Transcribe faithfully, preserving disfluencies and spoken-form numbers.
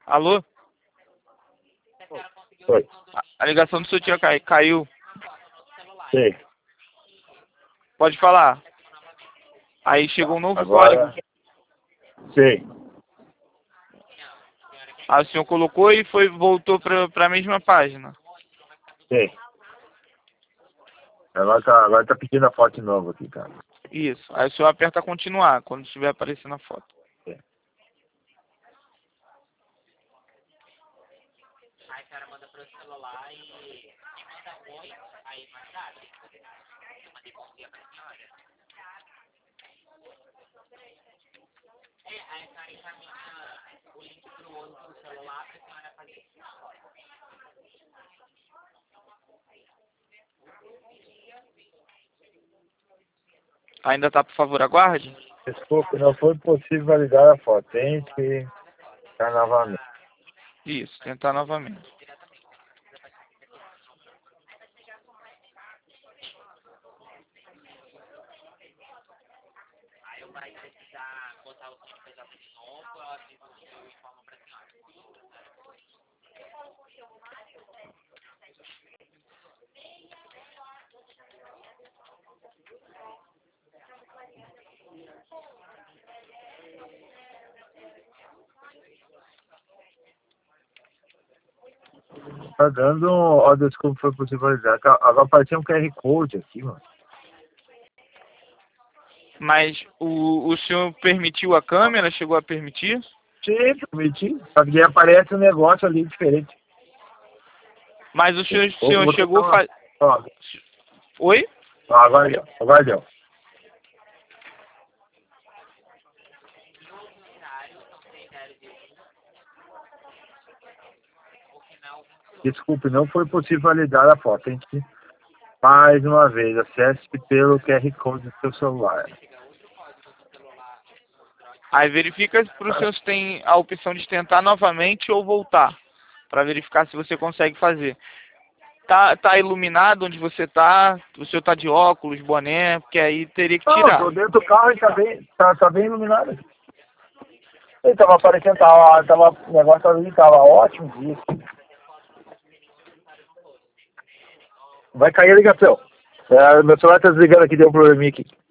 Alô? Oi. A, a ligação do seu tio cai, caiu. Sei. Pode falar. Aí chegou um novo Agora. código. Sei. Aí o senhor colocou e foi, voltou para a mesma página. Sei. Agora tá, agora tá pedindo a foto de novo aqui, cara. Isso. Aí o senhor aperta continuar quando estiver aparecendo a foto. Sei. Aí o cara manda pro celular e, e manda um oi, aí mais tarde. Eu mandei bom dia pra senhora. É, aí o cara encaminha o link pro outro celular pra senhora fazer. Ainda tá, por favor, aguarde. Desculpe, não foi possível validar a foto. Tem que ficar novamente. Isso, tentar novamente. Aí eu vai precisar botar o seu P J de novo, eu informo pra senhora. Tá dando um. Ó, desculpa, foi possível validar. Tá, agora apareceu um Q R Code aqui, mano. Mas o, o senhor permitiu a câmera? Chegou a permitir? Sim, permiti. Só que aí aparece um negócio ali diferente. Mas o senhor, o Ô, senhor vou chegou a tentar fa... Ó, Oi? ó, agora deu. Agora deu. Desculpe, não foi possível validar a foto. Tem que, mais uma vez, acesse pelo Q R Code do seu celular. Aí verifica para o senhor se tem a opção de tentar novamente ou voltar. Para verificar se você consegue fazer. Tá, tá iluminado onde você tá? O senhor tá de óculos, boné? Porque aí teria que Não, tirar. tô dentro do carro e tá bem, tá, tá bem iluminado. Ele tava aparecendo, tava, tava, o negócio ali tava ótimo. Isso. Vai cair a ligação. É, meu celular tá desligando aqui, deu um probleminha aqui.